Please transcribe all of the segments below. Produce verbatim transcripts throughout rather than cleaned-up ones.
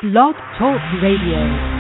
Blog Talk Radio.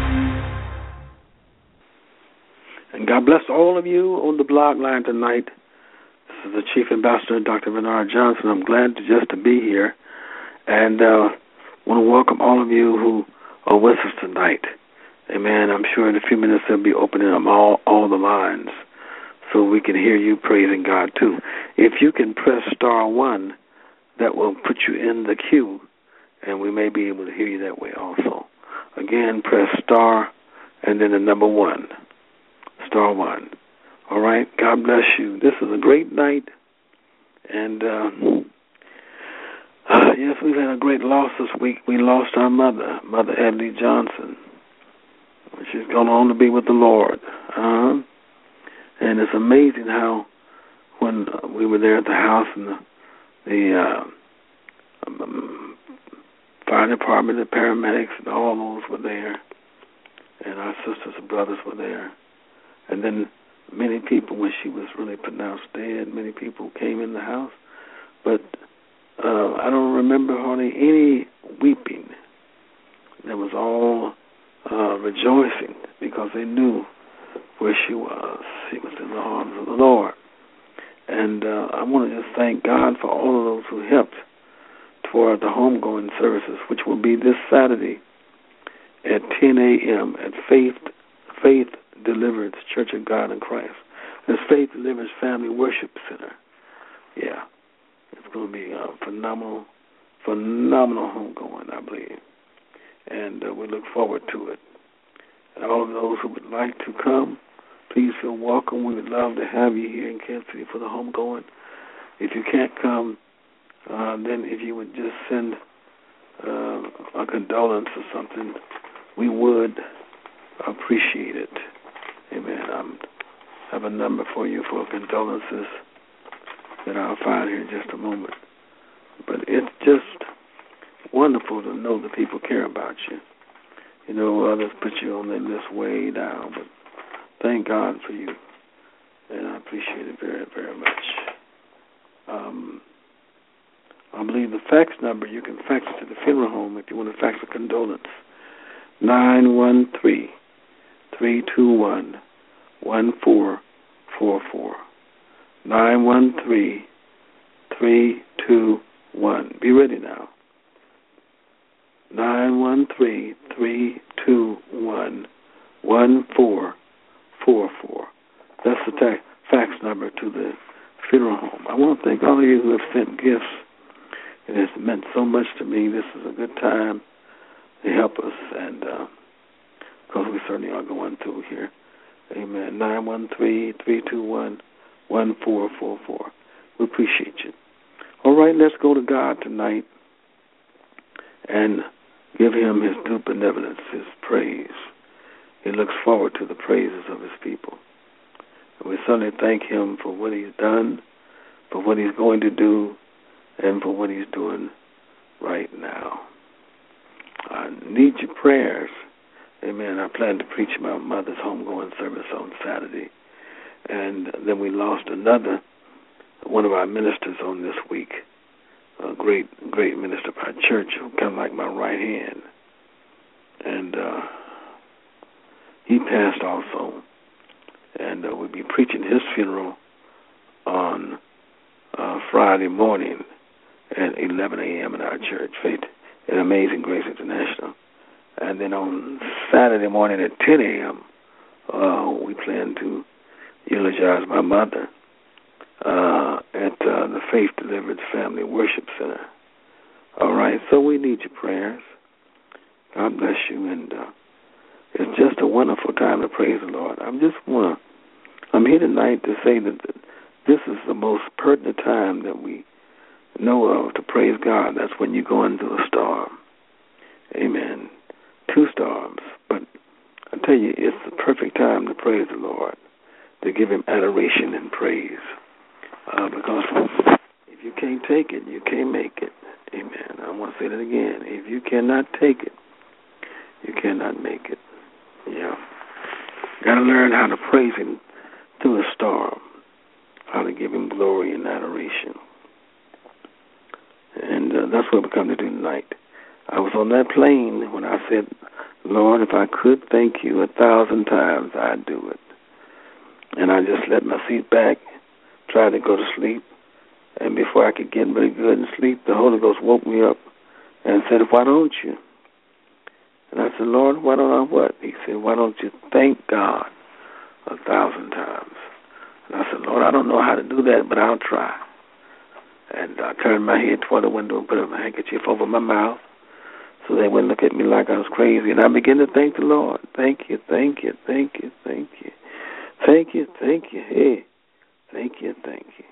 And God bless all of you on the blog line tonight. This is the Chief Ambassador, Doctor Bernard Johnson. I'm glad to just to be here, and uh, want to welcome all of you who are with us tonight. Amen. I'm sure in a few minutes they'll be opening up all, all the lines so we can hear you praising God too. If you can press star one, that will put you in the queue, and we may be able to hear you that way also. Again, press star and then the number one. Star one. All right. God bless you. This is a great night, and uh, uh, yes, we've had a great loss this week. We lost our mother, Mother Edley Johnson. She's gone on to be with the Lord. Uh-huh. And it's amazing how when uh, we were there at the house and the, the uh, um, fire department, the paramedics, and all those were there, and our sisters and brothers were there. And then many people, when she was really pronounced dead, many people came in the house. But uh, I don't remember hardly any weeping. There was all uh, rejoicing because they knew where she was. She was in the arms of the Lord. And uh, I want to just thank God for all of those who helped toward the homegoing services, which will be this Saturday at ten a.m. at Faith Faith Deliverance Church of God in Christ. It's Faith Deliverance Family Worship Center. Yeah, it's going to be a phenomenal, phenomenal homegoing, I believe. And uh, we look forward to it. And all of those who would like to come, please feel welcome. We would love to have you here in Kansas City for the homegoing. If you can't come, uh, then if you would just send uh, a condolence or something, we would appreciate it. Amen. I have a number for you for condolences that I'll find here in just a moment. But it's just wonderful to know that people care about you. You know, others put you on their list way down, but thank God for you, and I appreciate it very, very much. Um, I believe the fax number, you can fax it to the funeral home if you want to fax a condolence, nine one three, three two one, one four four four, nine one three, three two one. Be ready now. nine one three, three two one, one four four four. That's the ta- fax number to the funeral home. I want to thank all of you who have sent gifts. It has meant so much to me. This is a good time to help us, and because uh, we certainly are going through here. Amen. nine one three, three two one, one four four four. We appreciate you. All right, let's go to God tonight and give him his due benevolence, his praise. He looks forward to the praises of his people. And we certainly thank him for what he's done, for what he's going to do, and for what he's doing right now. I need your prayers. Amen. I plan to preach my mother's homegoing service on Saturday. And then we lost another, one of our ministers on this week, a great, great minister of our church, kind of like my right hand. And uh, he passed also. And uh, we'll be preaching his funeral on uh, Friday morning at eleven a.m. in our church, Faith at Amazing Grace International. And then on Saturday morning at ten a.m., uh, we plan to eulogize my mother uh, at uh, the Faith Deliverance Family Worship Center. All right, so we need your prayers. God bless you, and uh, it's just a wonderful time to praise the Lord. I'm just want to, I'm here tonight to say that this is the most pertinent time that we know of to praise God. That's when you go into a storm. Amen. Two storms, but I tell you, it's the perfect time to praise the Lord, to give him adoration and praise, uh, because if you can't take it, you can't make it. Amen. I want to say that again. If you cannot take it, you cannot make it. Yeah. Got to learn how to praise him through a storm, how to give him glory and adoration. And uh, that's what we're coming to do tonight. I was on that plane when I said, Lord, if I could thank you a thousand times, I'd do it. And I just let my seat back, tried to go to sleep. And before I could get really good and sleep, the Holy Ghost woke me up and said, why don't you? And I said, Lord, why don't I what? He said, why don't you thank God a thousand times? And I said, Lord, I don't know how to do that, but I'll try. And I turned my head toward the window and put a handkerchief over my mouth so they wouldn't look at me like I was crazy. And I began to thank the Lord. Thank you, thank you, thank you, thank you. Thank you, thank you, hey. Thank you, thank you.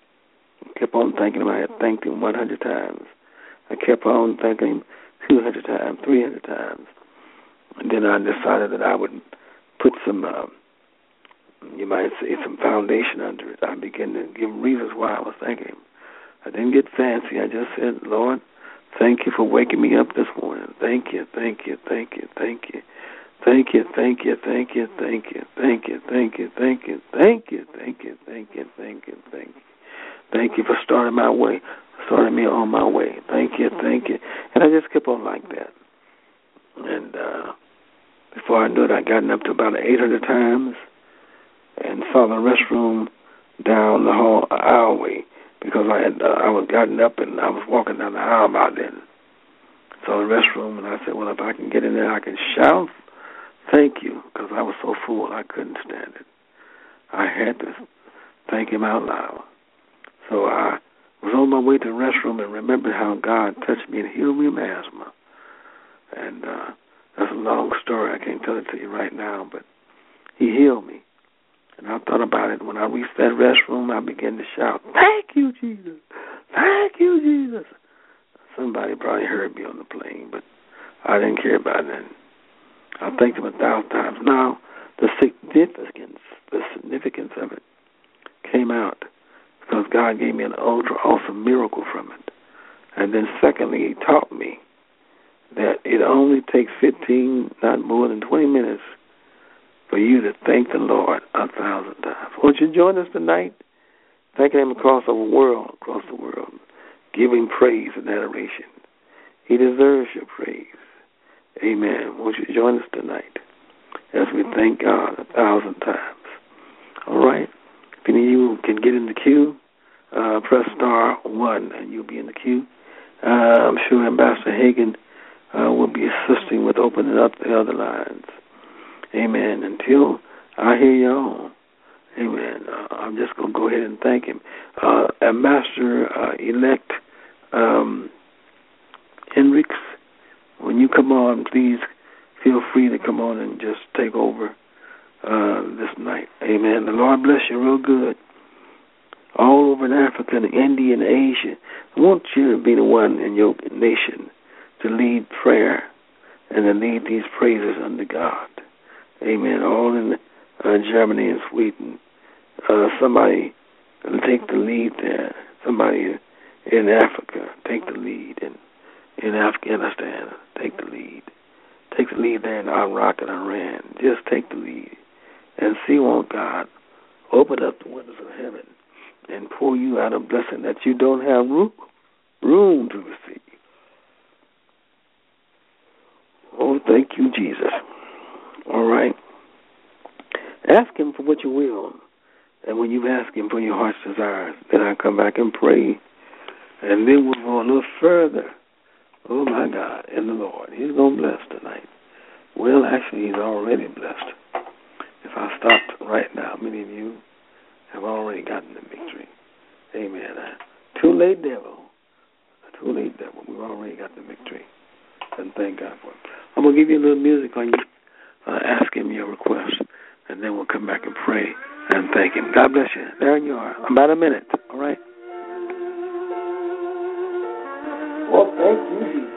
I kept on thanking him. I had thanked him one hundred times. I kept on thanking him two hundred times, three hundred times. And then I decided that I would put some, uh, you might say, some foundation under it. I began to give reasons why I was thanking him. I didn't get fancy. I just said, Lord, thank you for waking me up this morning. Thank you, thank you, thank you, thank you. Thank you, thank you, thank you, thank you, thank you, thank you, thank you, thank you, thank you, thank you, thank you, thank you. Thank you for starting my way, starting me on my way. Thank you, thank you. And I just kept on like that. And uh, before I knew it, I gotten up to about eight hundred times and saw the restroom down the hall aisleway because I had uh, I was gotten up and I was walking down the aisle about then. Saw the restroom and I said, well, if I can get in there, I can shout thank you, because I was so full I couldn't stand it. I had to thank him out loud. So I was on my way to the restroom and remembered how God touched me and healed me of asthma. And uh, that's a long story. I can't tell it to you right now, but he healed me. And I thought about it. When I reached that restroom, I began to shout, thank you, Jesus. Thank you, Jesus. Somebody probably heard me on the plane, but I didn't care about it. I thanked him a thousand times. Now, the significance, the significance of it came out because God gave me an ultra awesome miracle from it. And then secondly, he taught me that it only takes fifteen, not more than twenty minutes for you to thank the Lord a thousand times. Won't you join us tonight? Thanking him across the world, across the world, giving praise and adoration. He deserves your praise. Amen. Won't you join us tonight as we thank God a thousand times? All right. If any of you can get in the queue, uh, press star one and you'll be in the queue. Uh, I'm sure Ambassador Hagan uh, will be assisting with opening up the other lines. Amen. Until I hear y'all, amen, uh, I'm just going to go ahead and thank him. Uh, Ambassador-elect uh, um, Hendricks, when you come on, please feel free to come on and just take over uh, this night. Amen. The Lord bless you real good. All over in Africa and India and Asia, I want you to be the one in your nation to lead prayer and to lead these praises unto God. Amen. All in uh, Germany and Sweden. Uh, somebody take the lead there. Somebody in Africa take the lead. And in Afghanistan, take the lead. Take the lead there in Iraq and Iran. Just take the lead. And see, won't God open up the windows of heaven and pour you out a blessing that you don't have room, room to receive. Oh, thank you, Jesus. All right. Ask him for what you will. And when you ask him for your heart's desires, then I come back and pray. And then we'll go a little further. Oh, my God, in the Lord. He's going to bless tonight. Well, actually, he's already blessed. If I stopped right now, many of you have already gotten the victory. Amen. Uh, too late, devil. Too late, devil. We've already got the victory. And thank God for it. I'm going to give you a little music on you. Uh, ask him your request. And then we'll come back and pray and thank him. God bless you. There you are. About a minute. All right? Well, thank you, Jesus.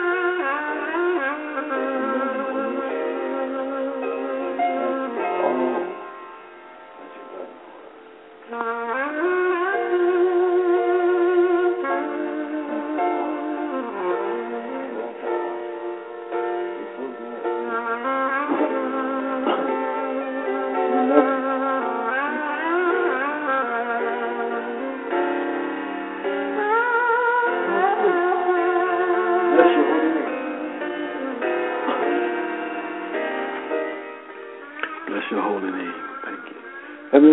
Oh,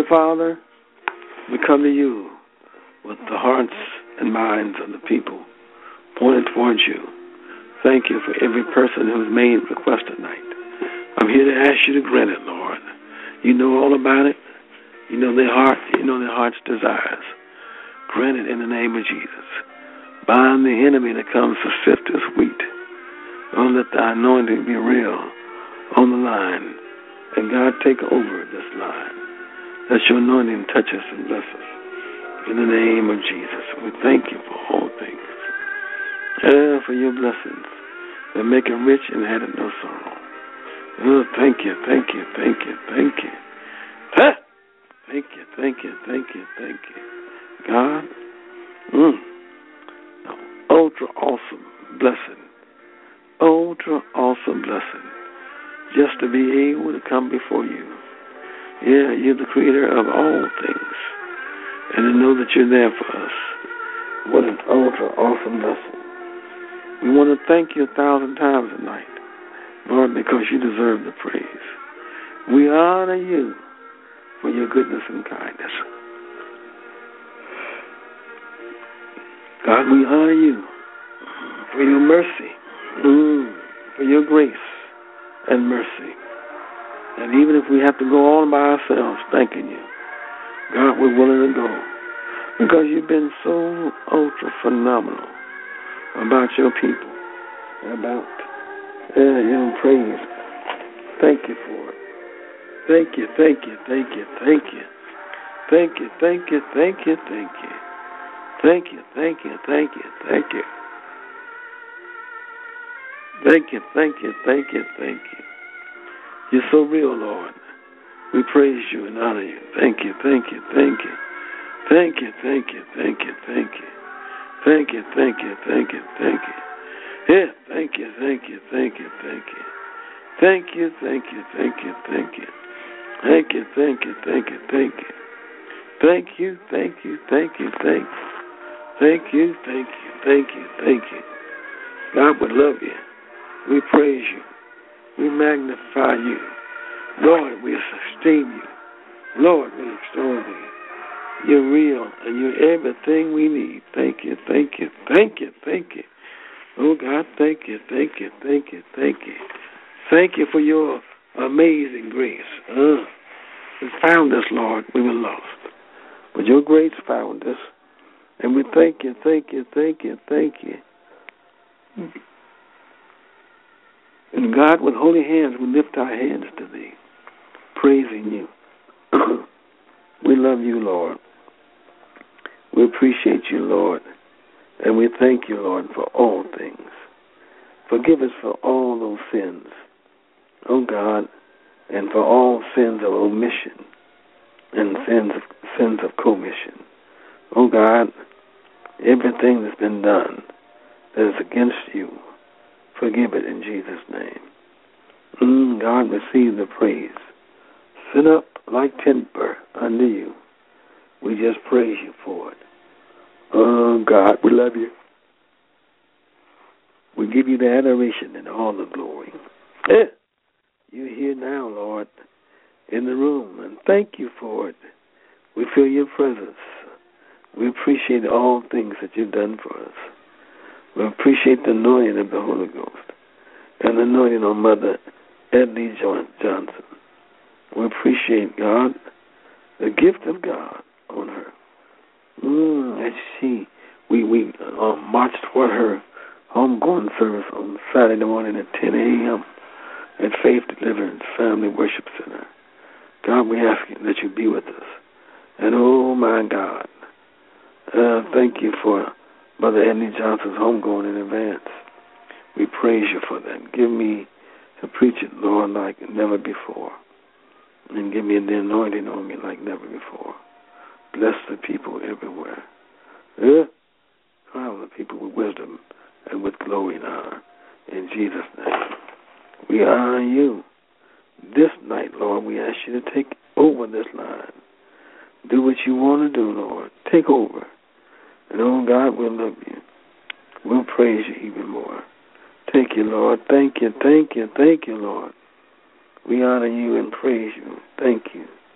Father, we come to you with the hearts and minds of the people pointed towards you. Thank you for every person who's made request tonight. I'm here to ask you to grant it, Lord. You know all about it. You know their heart. You know their heart's desires. Grant it in the name of Jesus. Bind the enemy that comes to sift as wheat. Oh, let the anointing be real on the line. And God, take over this line. Let your anointing touch us and bless us. In the name of Jesus, we thank you for all things. Uh, for your blessings that make it rich and add it no sorrow. Oh, thank you, thank you, thank you, thank you. Huh? Thank you, thank you, thank you, thank you. God, mm, ultra awesome blessing. Ultra awesome blessing. Just to be able to come before you. Yeah, you're the creator of all things. And to know that you're there for us. What an ultra awesome blessing. We want to thank you a thousand times tonight, Lord, because you deserve the praise. We honor you for your goodness and kindness. God, we honor you for your mercy, mm, for your grace and mercy. And even if we have to go on by ourselves thanking you, God, we're willing to go because you've been so ultra phenomenal about your people, about uh, your praise. Thank you for it. Thank you, thank you, thank you, thank you. Thank you, thank you, thank you, thank you. Thank you, thank you, thank you, thank you. Thank you, thank you, thank you, thank you. You're so real, Lord. We praise you and honor you. Thank you, thank you, thank you. Thank you, thank you, thank you, thank you. Thank you, thank you, thank you, thank you. Yeah, thank you, thank you, thank you, thank you. Thank you, thank you, thank you, thank you. Thank you, thank you, thank you, thank you. Thank you, thank you, thank you, thank you. Thank you, thank you, thank you, thank you. God would love you. We praise you. We magnify you. Lord, we esteem you. Lord, we extol thee. You're real, and you're everything we need. Thank you, thank you, thank you, thank you. Oh, God, thank you, thank you, thank you, thank you. Thank you for your amazing grace. Uh, it found us, Lord. We were lost. But your grace found us, and we thank you, thank you, thank you, thank you. And God, with holy hands, we lift our hands to thee, praising you. We love you, Lord. We appreciate you, Lord. And we thank you, Lord, for all things. Forgive us for all those sins, oh God, and for all sins of omission and sins of, sins of commission. Oh God, everything that's been done that is against you, forgive it in Jesus' name. Mm, God, receive the praise. Sit up like timber under you. We just praise you for it. Oh, God, we love you. We give you the adoration and all the glory. Eh, you're here now, Lord, in the room, and thank you for it. We feel your presence. We appreciate all things that you've done for us. We appreciate the anointing of the Holy Ghost and the anointing on Mother Edley Johnson. We appreciate, God, the gift of God on her. Mm, as she, we, we uh, marched toward her homegoing service on Saturday morning at ten a.m. at Faith Deliverance Family Worship Center. God, we ask you that you be with us. And oh, my God, uh, thank you for Mother Edley Johnson's homegoing in advance. We praise you for that. Give me to preach it, Lord, like never before. And give me the anointing on me like never before. Bless the people everywhere. Yeah? Crown the people with wisdom and with glory and honor. In Jesus' name. We honor you. This night, Lord, we ask you to take over this line. Do what you want to do, Lord. Take over. And, oh, God, we'll love you. We'll praise you even more. Thank you, Lord. Thank you, thank you, thank you, Lord. We honor you and praise you. Thank you.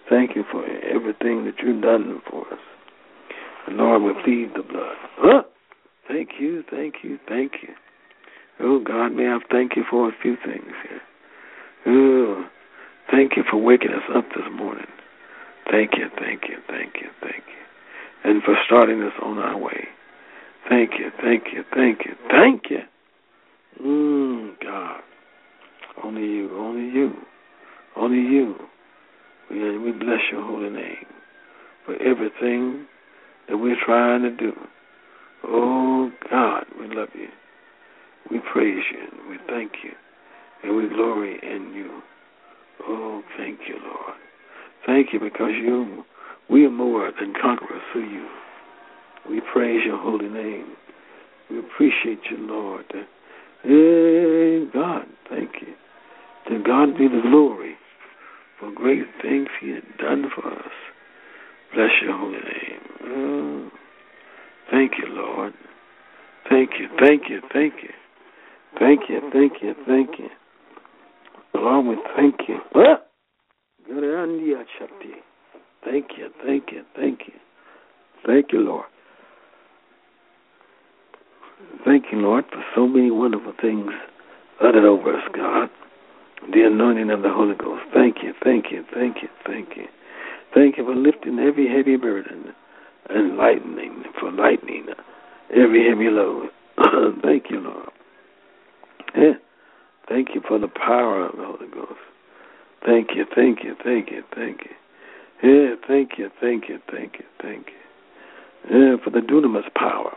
Thank you for everything that you've done for us. And Lord, we plead the blood. Huh? Thank you, thank you, thank you. Oh, God, may I thank you for a few things here. Oh, thank you for waking us up this morning. Thank you, thank you, thank you, thank you. And for starting us on our way. Thank you, thank you, thank you, thank you. Mmm, God. Only you, only you, only you. We, we bless your holy name for everything that we're trying to do. Oh, God, we love you. We praise you, and we thank you, and we glory in you. Oh, thank you, Lord. Thank you because you, we are more than conquerors through you. We praise your holy name. We appreciate you, Lord. Hey, God, thank you. To God be the glory for great things he has done for us. Bless your holy name. Oh, thank you, Lord. Thank you, thank you, thank you. Thank you, thank you, thank you. Lord, we thank you. What? Thank you, thank you, thank you. Thank you, Lord. Thank you, Lord, for so many wonderful things uttered over us, God. The anointing of the Holy Ghost. Thank you, thank you, thank you, thank you. Thank you for lifting every heavy burden and lightening, for lightening every heavy load. Thank you, Lord. Yeah. Thank you for the power of the Holy Ghost. Thank you, thank you, thank you, thank you. Yeah, thank you, thank you, thank you, thank you. Yeah, for the dunamis power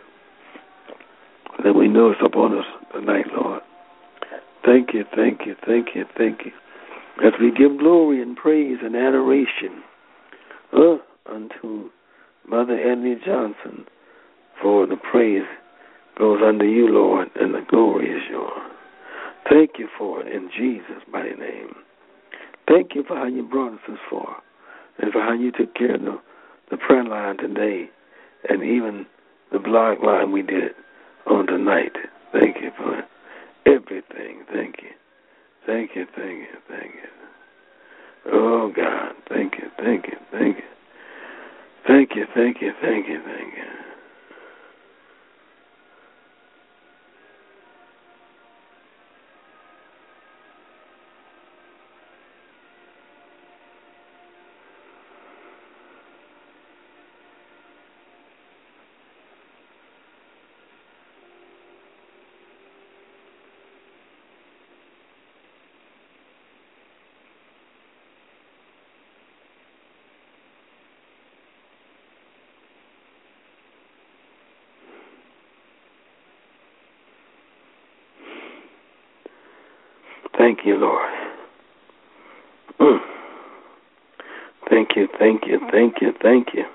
that we know is upon us tonight, Lord. Thank you, thank you, thank you, thank you. As we give glory and praise and adoration uh, unto Mother Edna Johnson, for the praise goes unto you, Lord, and the glory is yours. Thank you for it in Jesus' mighty name. Thank you for how you brought us this far and for how you took care of the, the prayer line today and even the blog line we did on tonight. Thank you for everything. Thank you. Thank you, thank you, thank you. Oh, God, thank you, thank you, thank you. Thank you, thank you, thank you, thank you. Thank you, Lord. Mm. Thank you, thank you, thank you, thank you.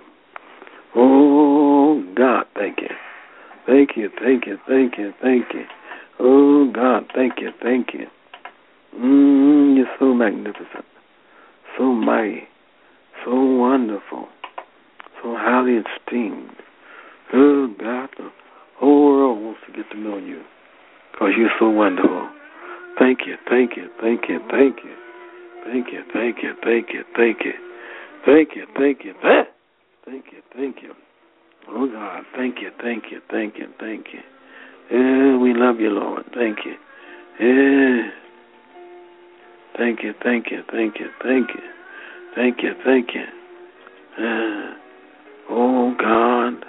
Oh, God, thank you. Thank you, thank you, thank you, thank you. Oh, God, thank you, thank you. Mm, you're so magnificent, so mighty, so wonderful, so highly esteemed. Oh, God, the whole world wants to get to know you because you're so wonderful. Thank you, thank you, thank you, thank you. Thank you, thank you, thank you, thank you. Thank you, thank you, thank you, thank you. Oh, God, thank you, thank you, thank you, thank you. Yeah, we love you, Lord. Thank you. Yeah. Thank you, thank you, thank you, thank you. Thank you, thank you. Yeah. Oh, God.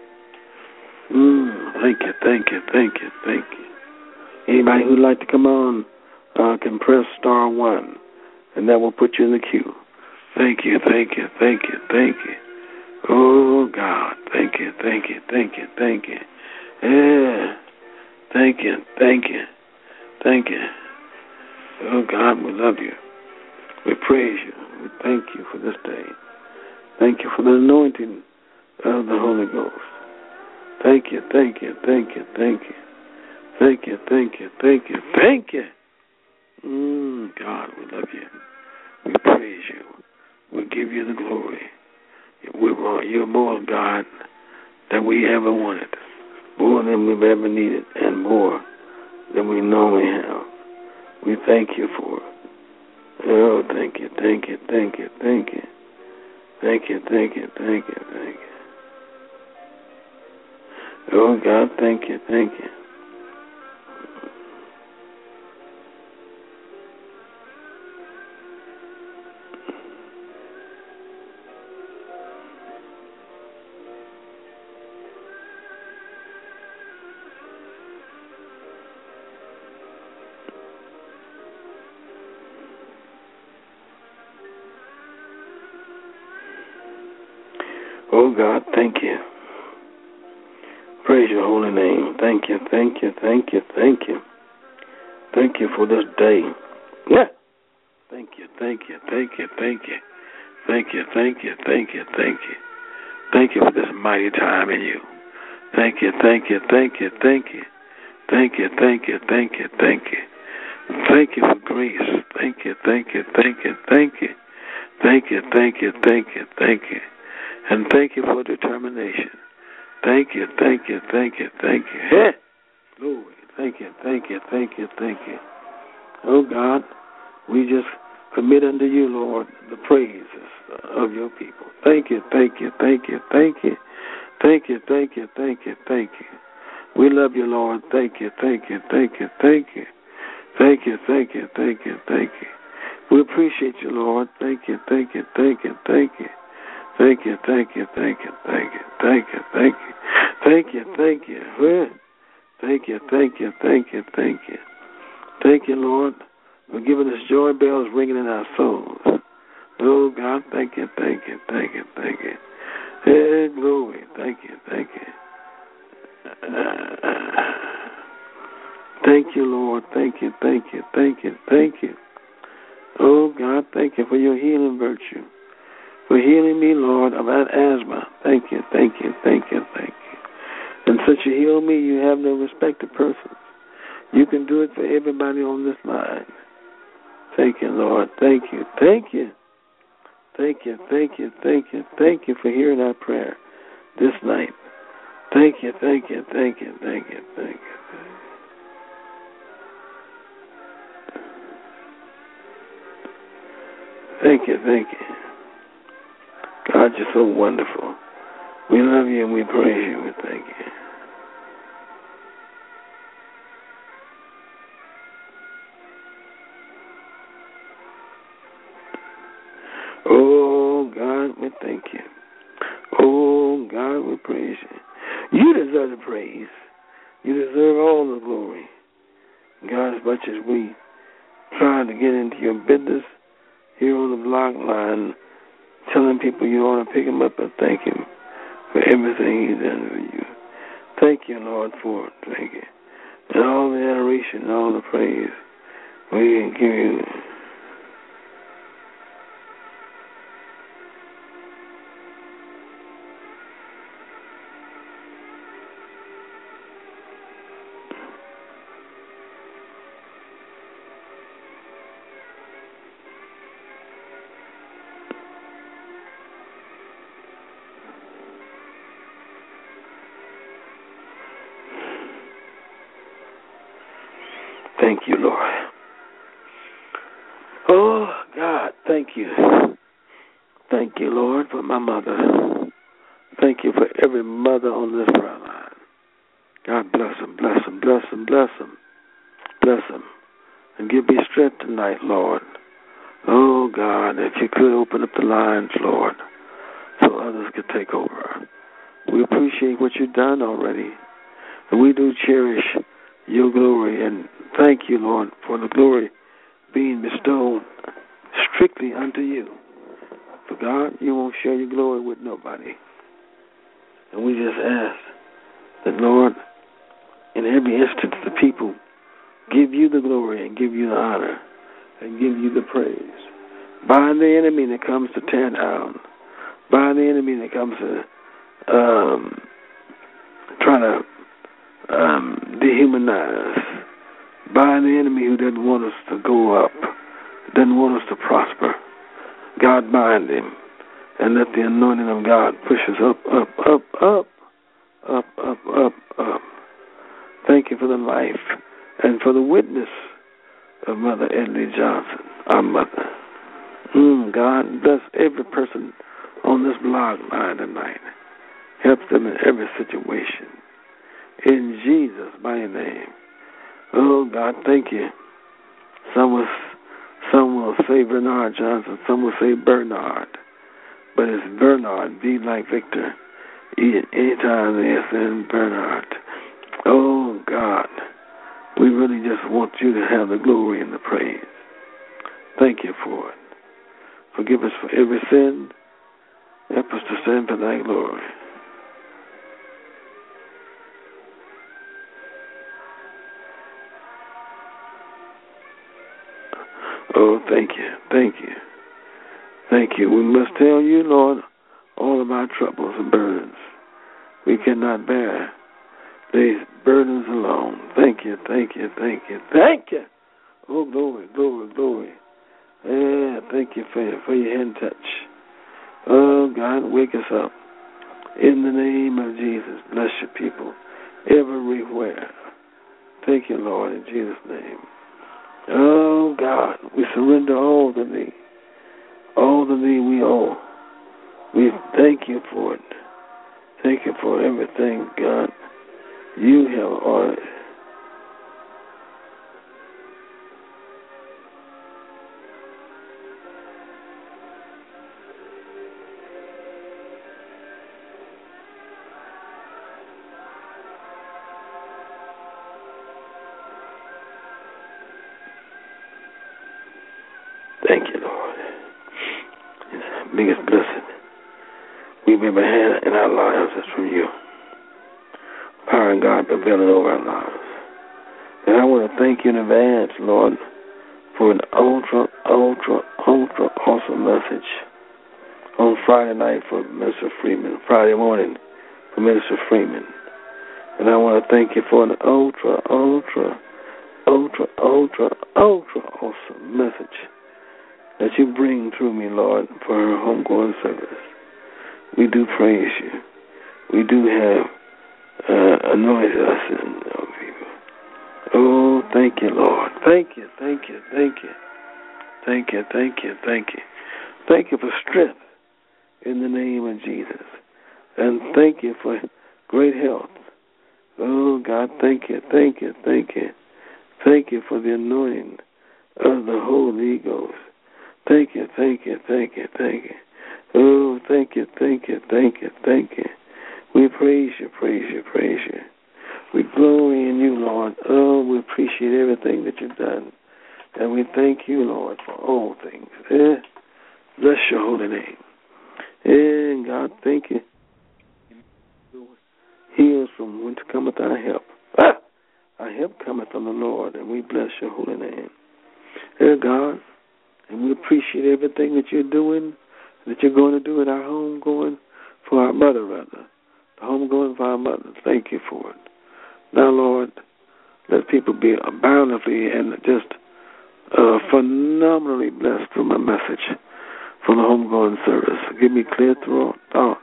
Mm, thank you, thank you, thank you, thank you. Anybody who'd like to come on uh, can press star one, and that will put you in the queue. Thank you, thank you, thank you, thank you. Oh, God, thank you, thank you, thank you, thank you. Yeah, thank you, thank you, thank you. Oh, God, we love you. We praise you. We thank you for this day. Thank you for the anointing of the Holy Ghost. Thank you, thank you, thank you, thank you. Thank you, thank you, thank you, thank you. Mm, God, we love you. We praise you. We give you the glory. We're, you're more, God, than we ever wanted, more than we've ever needed, and more than we normally have. We thank you for it. Oh, thank you, thank you, thank you, thank you. Thank you, thank you, thank you, thank you. Oh, God, thank you, thank you. Oh, God, thank you. Praise your holy name. Thank you, thank you, thank you, thank you. Thank you for this day. Yeah. Thank you, thank you, thank you, thank you. Thank you, thank you, thank you, thank you. Thank you for this mighty time in you. Thank you, thank you, thank you, thank you. Thank you, thank you, thank you, thank you. Thank you for grace. Thank you, thank you, thank you, thank you. Thank you, thank you, thank you, thank you. And thank you for determination. Thank you, thank you, thank you, thank you. Hey, glory. Thank you, thank you, thank you, thank you. Oh, God, we just commit unto you, Lord, the praises of your people. Thank you, thank you, thank you, thank you. Thank you, thank you, thank you, thank you. We love you, Lord. Thank you, thank you, thank you, thank you. Thank you, thank you, thank you, thank you. We appreciate you, Lord. Thank you, thank you, thank you, thank you. Thank you, thank you, thank you, thank you, thank you, thank you. Thank you, thank you. Thank you, thank you, thank you, thank you. Thank you, Lord, for giving us joy bells ringing in our souls. Oh, God, thank you, thank you, thank you, thank you. Hey, glory, thank you, thank you. Uh, thank you, Lord, thank you, thank you, thank you, thank you. Oh, God, thank you for your healing virtue, for healing me, Lord, of that asthma. Thank you, thank you, thank you, thank you. And since you heal me, you have no respect of persons. You can do it for everybody on this line. Thank you, Lord. Thank you, thank you. Thank you, thank you, thank you, thank you for hearing our prayer this night. Thank you, thank you, thank you, thank you, thank you. Thank you, thank you. God, you're so wonderful. We love you and we praise you. We thank you. Oh, God, we thank you. Oh, God, we praise you. You deserve the praise. You deserve all the glory. God, as much as we try to get into your business here on the block line, telling people you want to pick him up and thank him for everything he's done for you. Thank you, Lord, for it. Thank you. And all the adoration and all the praise we give you. Thank you, Lord. Oh, God, thank you. Thank you, Lord, for my mother. Thank you for every mother on this prayer line. God bless them, bless them, bless them, bless them. Bless them. And give me strength tonight, Lord. Oh, God, if you could open up the lines, Lord, so others could take over. We appreciate what you've done already. And we do cherish your glory. And thank you, Lord, for the glory being bestowed strictly unto you. For God, you won't share your glory with nobody. And we just ask that, Lord, in every instance, the people give you the glory and give you the honor and give you the praise. Bind the enemy that comes to tear down. Bind the enemy that comes to um, try to um, dehumanize. Bind the enemy who doesn't want us to go up, doesn't want us to prosper. God, bind him and let the anointing of God push us up, up, up, up, up, up, up, up. Thank you for the life and for the witness of Mother Edley Johnson, our mother. God, bless every person on this blog line tonight. Help them in every situation. In Jesus' mighty name. Oh, God, thank you. Some will, some will say Bernard Johnson. Some will say Bernard. But it's Bernard, be like Victor. Anytime they say Bernard. Oh, God, we really just want you to have the glory and the praise. Thank you for it. Forgive us for every sin. Help us to stand for thy glory. Oh, thank you, thank you, thank you. We must tell you, Lord, all of our troubles and burdens. We cannot bear these burdens alone. Thank you, thank you, thank you, thank you. Oh, glory, glory, glory. Yeah, thank you for, for your hand touch. Oh, God, wake us up. In the name of Jesus, bless your people everywhere. Thank you, Lord, in Jesus' name. Oh, God, we surrender all to thee. All to thee we owe. We thank you for it. Thank you for everything, God. You have ordered. Thank you, Lord. The biggest blessing we've ever had in our lives is from you. Power and God prevailing over our lives. And I want to thank you in advance, Lord, for an ultra, ultra, ultra awesome message on Friday night for Minister Freeman, Friday morning for Minister Freeman. And I want to thank you for an ultra, ultra, ultra, ultra, ultra awesome message that you bring through me, Lord, for her homegoing service. We do praise you. We do have uh, anointed us and uh, people. Oh, thank you, Lord. Thank you, thank you, thank you. Thank you, thank you, thank you. Thank you for strength in the name of Jesus. And thank you for great health. Oh, God, thank you, thank you, thank you. Thank you for the anointing of the Holy Ghost. Thank you, thank you, thank you, thank you. Oh, thank you, thank you, thank you, thank you. We praise you, praise you, praise you. We glory in you, Lord. Oh, we appreciate everything that you've done. And we thank you, Lord, for all things. Eh? Bless your holy name. And God, thank you. Heals from whence cometh our help. Ah! Our help cometh from the Lord, and we bless your holy name. Eh, God. And we appreciate everything that you're doing, that you're going to do at our home going for our mother, rather. The home going for our mother. Thank you for it. Now, Lord, let people be aboundingly and just uh, phenomenally blessed through my message for the homegoing service. Give me clear thought.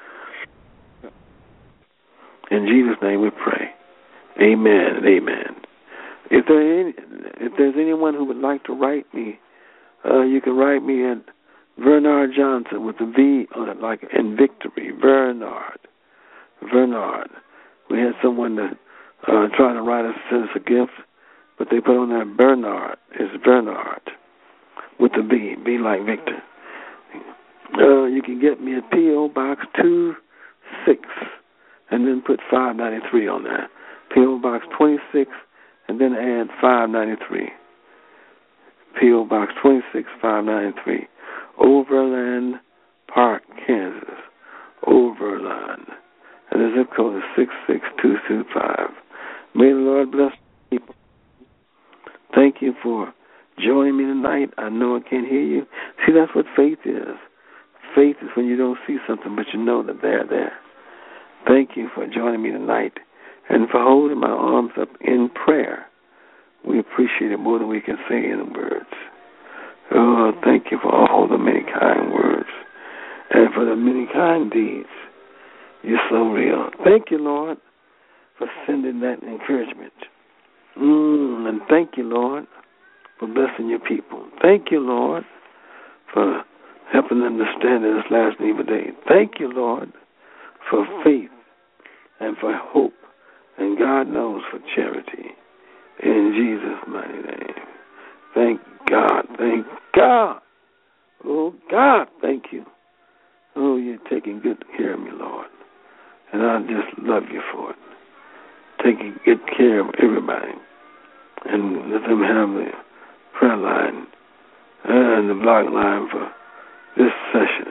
In Jesus' name we pray. Amen and amen. If, there any, if there's anyone who would like to write me, Uh, you can write me at Bernard Johnson with a V on it, like in victory. Bernard. Bernard. We had someone to uh, try to write us, send us a gift, but they put on there Bernard. It's Bernard with a V. V like Victor. Uh, you can get me at P O Box two six and then put five ninety-three on there. P O Box twenty-six and then add five ninety-three. P O Box twenty-six five ninety-three, Overland Park, Kansas. Overland. And the zip code is six six two two five. May the Lord bless people. Thank you for joining me tonight. I know I can't hear you. See, that's what faith is. Faith is when you don't see something, but you know that they're there. Thank you for joining me tonight and for holding my arms up in prayer. We appreciate it more than we can say in words. Oh, thank you for all the many kind words and for the many kind deeds. You're so real. Thank you, Lord, for sending that encouragement. Mm, and thank you, Lord, for blessing your people. Thank you, Lord, for helping them to stand in this last and evil day. Thank you, Lord, for faith and for hope, and God knows for charity. In Jesus' mighty name. Thank God. Thank God. Oh, God, thank you. Oh, you're taking good care of me, Lord. And I just love you for it. Taking good care of everybody. And let them have the prayer line and the block line for this session.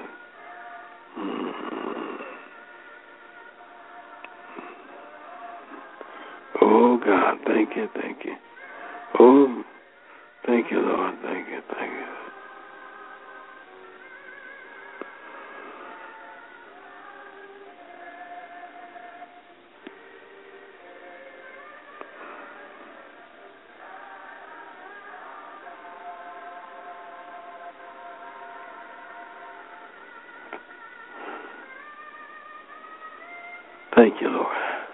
Mm. Oh, God, thank you, thank you. Oh, thank you, Lord, thank you, thank you. Thank you, Lord.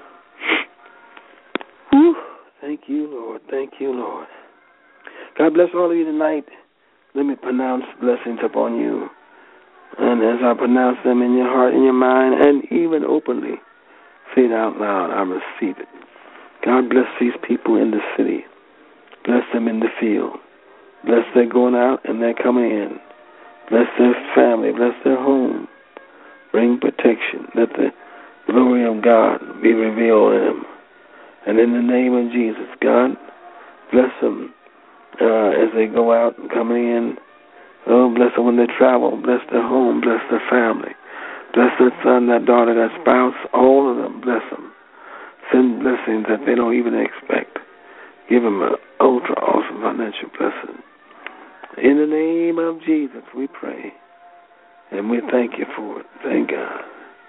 Whew. Thank you, Lord. Thank you, Lord. God bless all of you tonight. Let me pronounce blessings upon you. And as I pronounce them in your heart, in your mind, and even openly, say it out loud, I receive it. God bless these people in the city. Bless them in the field. Bless their going out and their coming in. Bless their family. Bless their home. Bring protection. Let the glory of God be revealed in them. And in the name of Jesus, God, bless them uh, as they go out and coming in. Oh, bless them when they travel. Bless their home. Bless their family. Bless their son, their daughter, their spouse, all of them. Bless them. Send blessings that they don't even expect. Give them an ultra awesome financial blessing. In the name of Jesus, we pray. And we thank you for it. Thank God.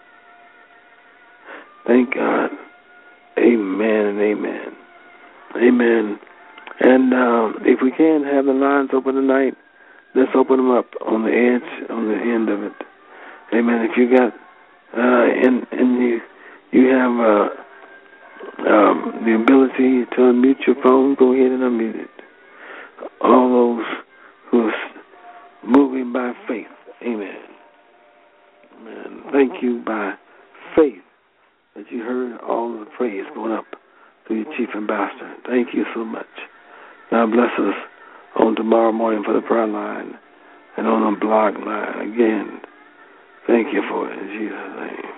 Thank God. Amen and amen. Amen. And um, if we can have the lines open tonight, let's open them up on the edge, on the end of it. Amen. If you got, uh, and, and you you have uh, um, the ability to unmute your phone, go ahead and unmute it. All those who are moving by faith. Amen. Amen. Thank you by faith that you heard all of the praise going up to your chief ambassador. Thank you so much. God bless us on tomorrow morning for the prayer line and on the blog line again. Thank you for it in Jesus' name.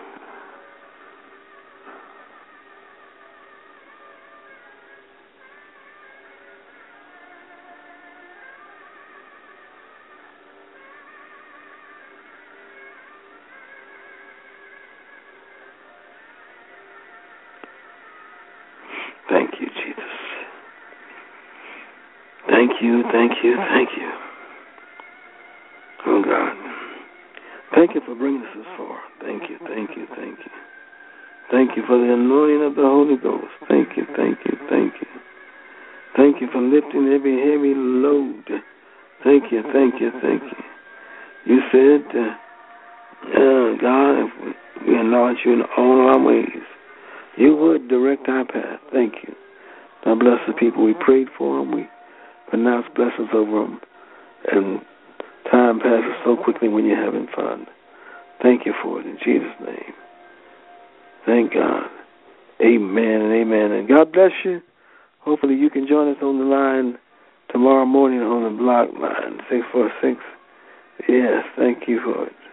Thank you, Jesus. Thank you, thank you, thank you. Oh, God. Thank you for bringing us this far. Thank you, thank you, thank you. Thank you for the anointing of the Holy Ghost. Thank you, thank you, thank you. Thank you for lifting every heavy load. Thank you, thank you, thank you. You said, uh, uh, God, if we acknowledge you in all our ways, you would direct our path. Thank you. God bless the people we prayed for them. We pronounce blessings over them. And time passes so quickly when you're having fun. Thank you for it in Jesus' name. Thank God. Amen and amen. And God bless you. Hopefully you can join us on the line tomorrow morning on the block line, six four six. Yes, thank you for it.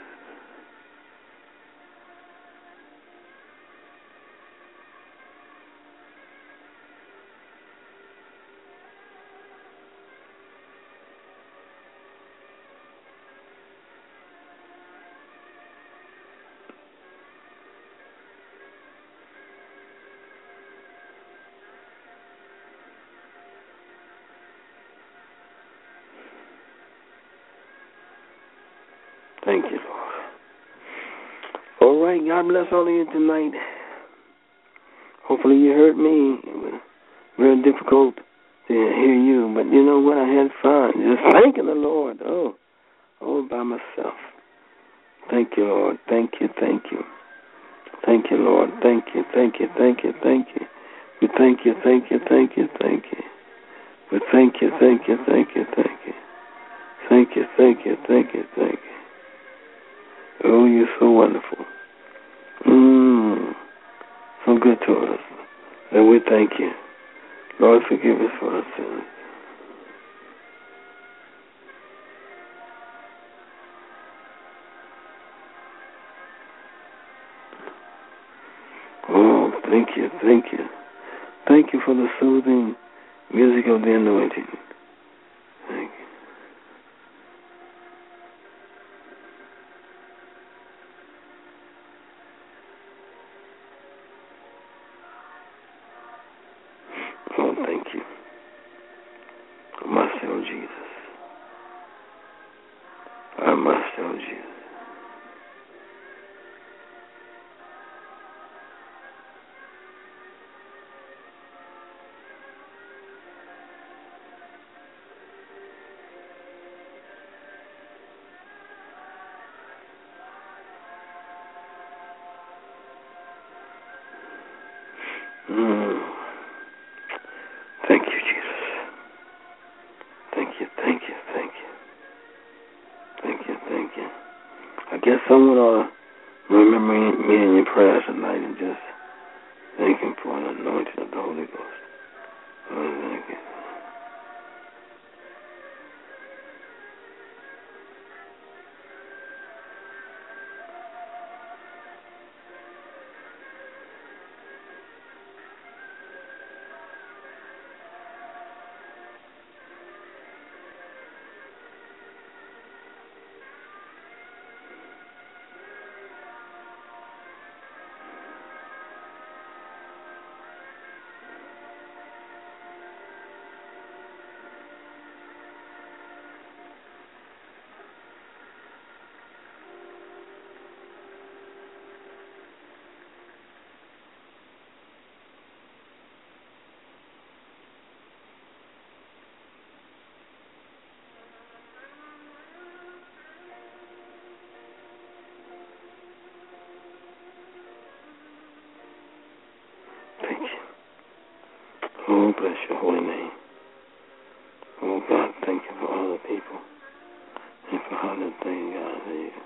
Thank you, Lord. All right, God bless all of you tonight. Hopefully you heard me. Very difficult to hear you, but you know what? I had fun. Just thanking the Lord. Oh, all by myself. Thank you, Lord. Thank you, thank you. Thank you, Lord. Thank you, thank you, thank you, thank you. We thank you, thank you, thank you, thank you. We thank you, thank you, thank you, thank you. Thank you, thank you, thank you, thank you. Oh, you're so wonderful. Mm, so good to us. And we thank you. Lord, forgive us for our sins. Oh, thank you, thank you. Thank you for the soothing music of the anointing. Thank you. Oh, thank you. Mercy, oh Jesus. Our mercy, oh Jesus. Mm. Thank you, Jesus. Thank you, thank you, thank you. Thank you, thank you. I guess someone ought to remember me in your prayers tonight and just thank him for an anointing of the Holy Ghost. Oh, thank you. Thank you. Oh, bless your holy name. Oh, God, thank you for all the people and for all the things, God, that you.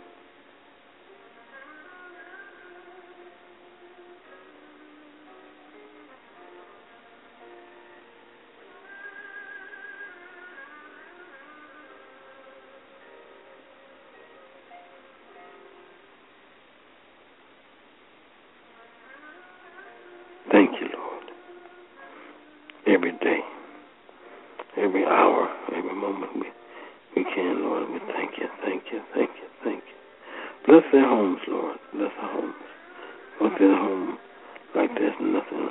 Thank you, Lord. Every day, every hour, every moment we, we can, Lord. We thank you, thank you, thank you, thank you. Bless their homes, Lord. Bless their homes. Go to their home like there's nothing.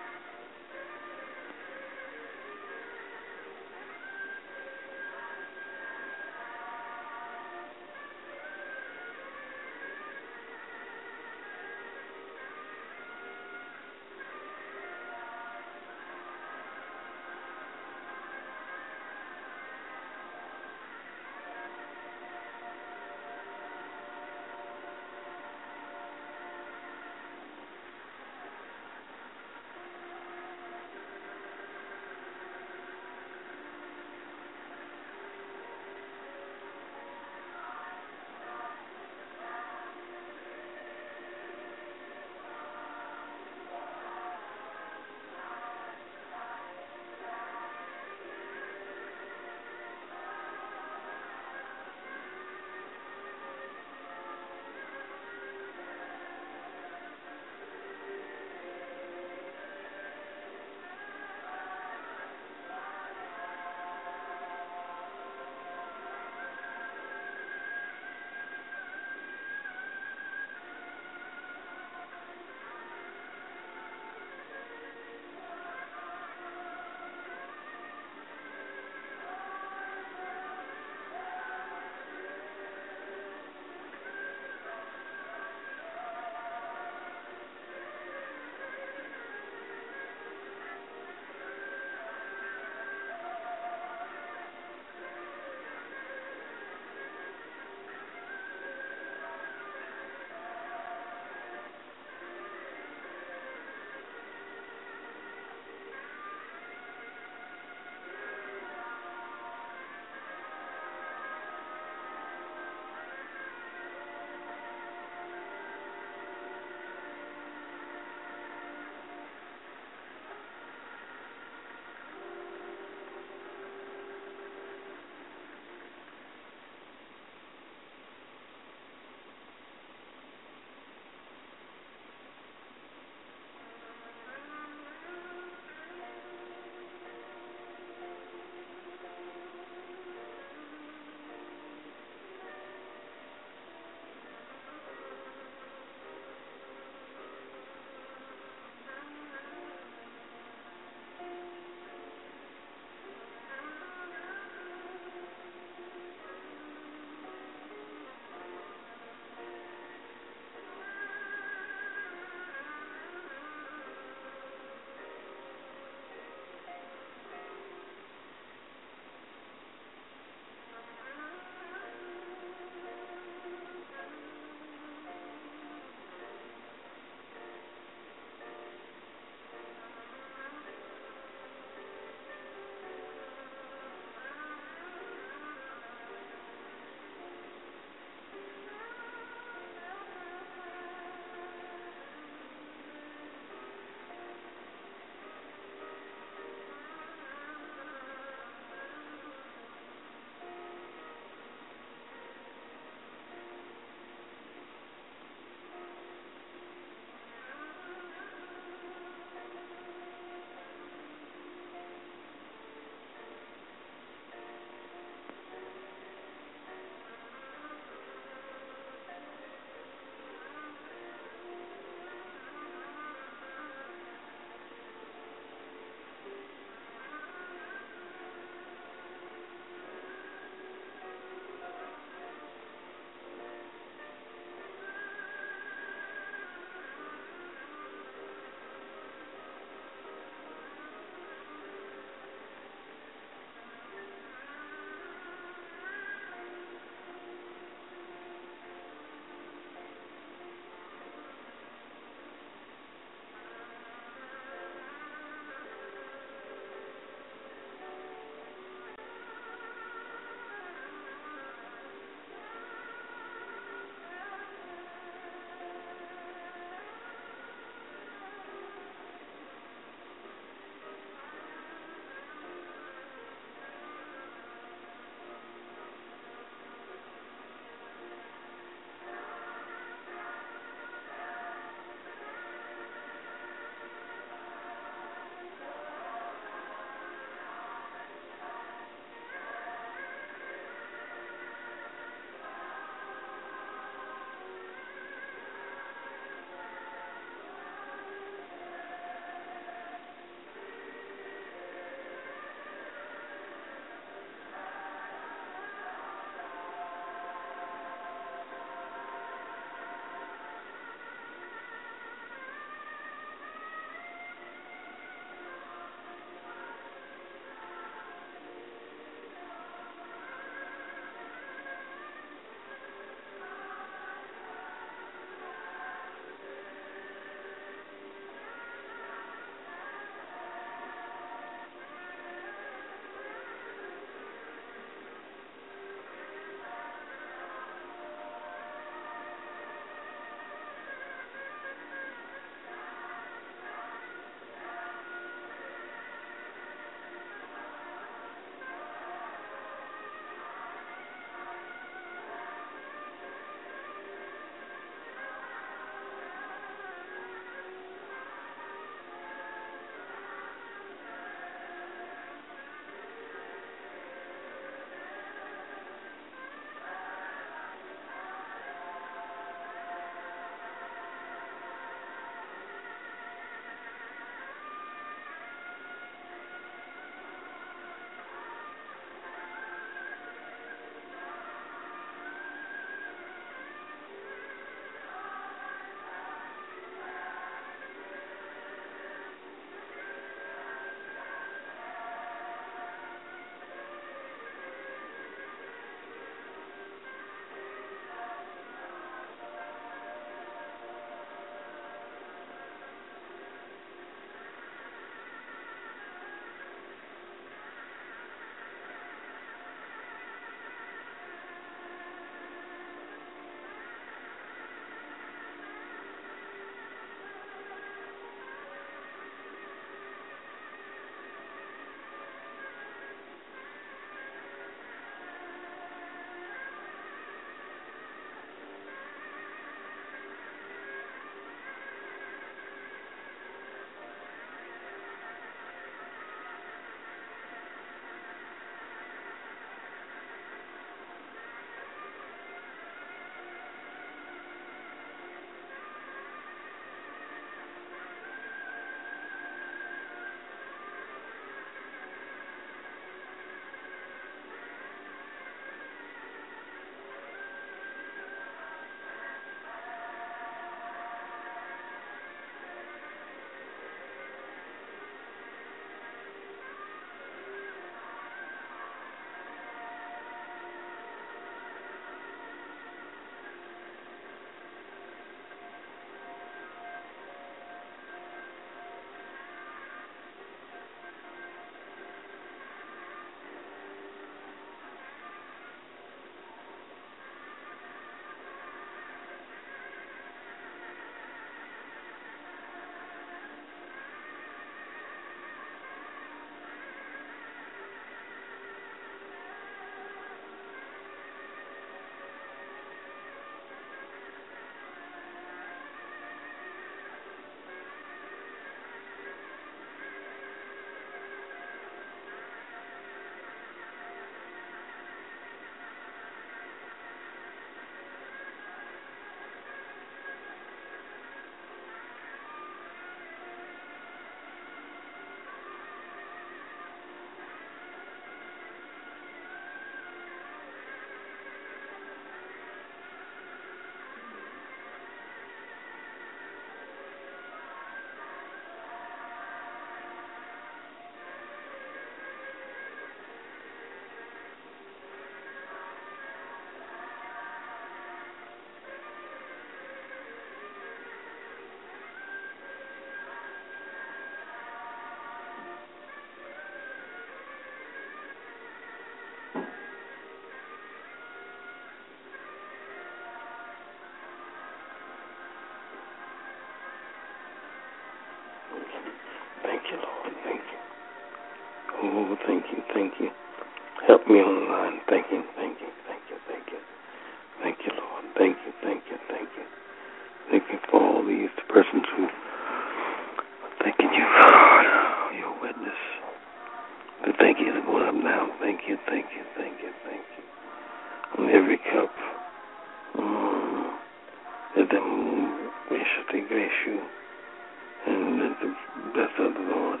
you, thank you. Help me on the line. Thank you, thank you, thank you, thank you. Thank you, Lord. Thank you, thank you, thank you. Thank you for all these persons who are thanking you, Lord, your witness. The thank you is going up now. Thank you, thank you, thank you, thank you. On every cup. Mm. Let them wish they grace you. And let the bless of the Lord.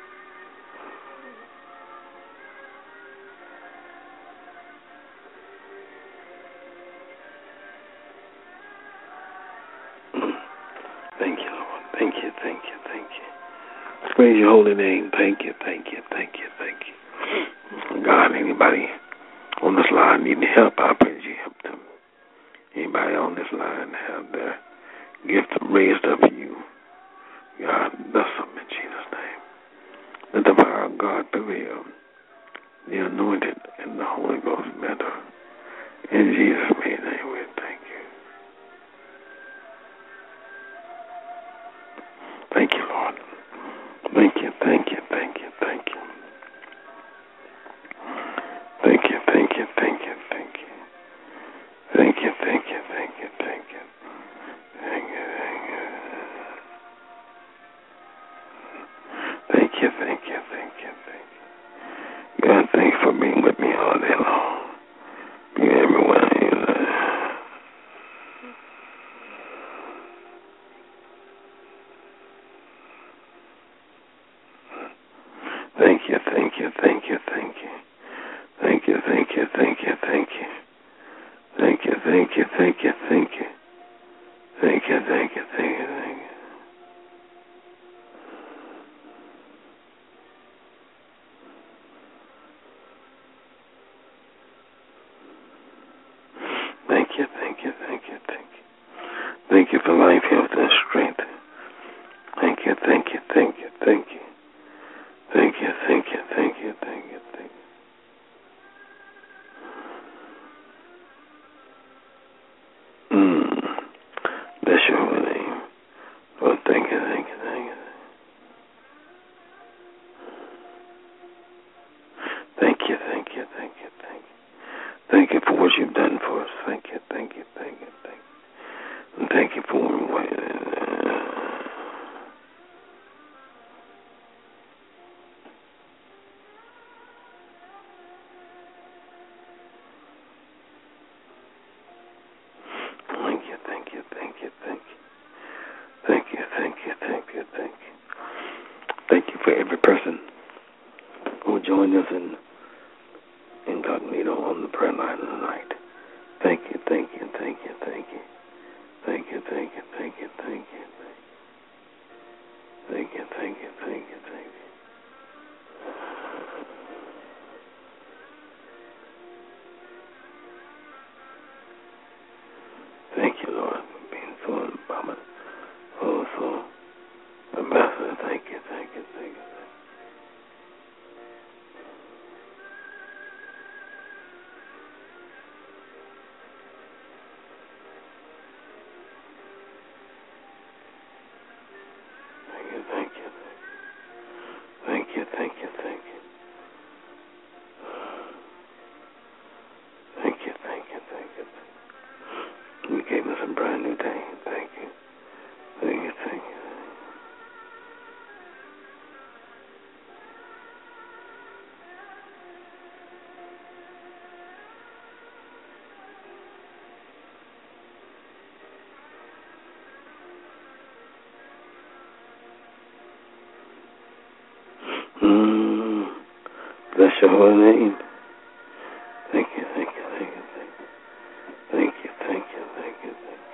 Thank you, Lord. Thank you, thank you, thank you. Praise your holy name. Thank you, thank you, thank you, thank you. God, anybody on this line needing help, I pray you help them. Anybody on this line have their gift raised up for you, God, bless them in Jesus' name. Let the power of God prevail, the anointed and the Holy Ghost matter. In Jesus' name we thank you. Thank you, Lord. Thank you, thank you, thank you, thank you. Thank you, thank you, thank you, thank you. Thank you, thank you, thank you, thank you. Thank you, thank you. Thank you, thank you, thank you, thank you. God, thank you for being with me all day long. Be everywhere you live. Thank you, thank you, thank you, thank you. Thank you, thank you, thank you, thank you. Thank you, thank you, thank you, thank you. Thank you, thank you, thank you, thank you. Thank you, thank you, thank you, thank you. Thank you for life, health, and strength. Thank you, thank you, thank you, thank you. Thank you, thank you, thank you, thank you, thank you. Mm. Bless your holy name. Lord, thank you, thank you, thank you. Thank you, thank you, thank you, thank you. Thank you for what you've done for us. Thank you, thank you, thank you, thank you. And thank you for what. Thank you, thank you, thank you, thank you. Thank you, thank you, thank you, thank you. Thank you for every person who joined us in incognito on the prayer line tonight. Thank you, thank you, thank you, thank you. Thank you, thank you, thank you, thank you. Thank you, thank you, thank you, thank you. Thank you, Lord, for being so empowered. Oh, so ambassador, thank you, thank you, thank you. Thank you, thank you. Thank you, thank you, thank you. Thank you, thank you, thank you. You gave us a brand new day. Thank you. Thank you, thank you. Mm. Bless your holy name. Thank you, thank you, thank you, thank you. Thank you, thank you, thank you, thank you.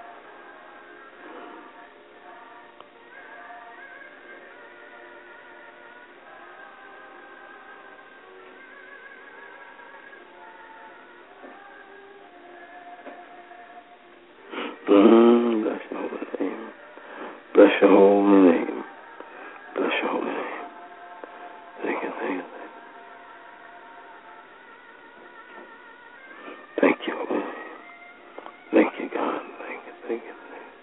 Mm, bless your holy name. Bless your holy name. Bless your holy name. Thank you, thank you, thank you. Thank you, holy name. Thank you, God. Thank you, thank you, thank you.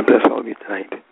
bless all of you tonight.